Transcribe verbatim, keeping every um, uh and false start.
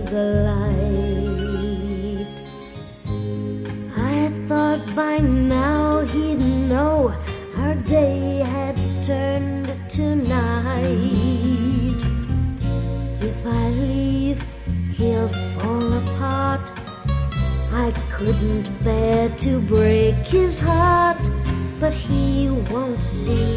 the light. I thought by now he'd know our day had turned to night. If I leave, he'll fall apart. I couldn't bear to break his heart, but he won't see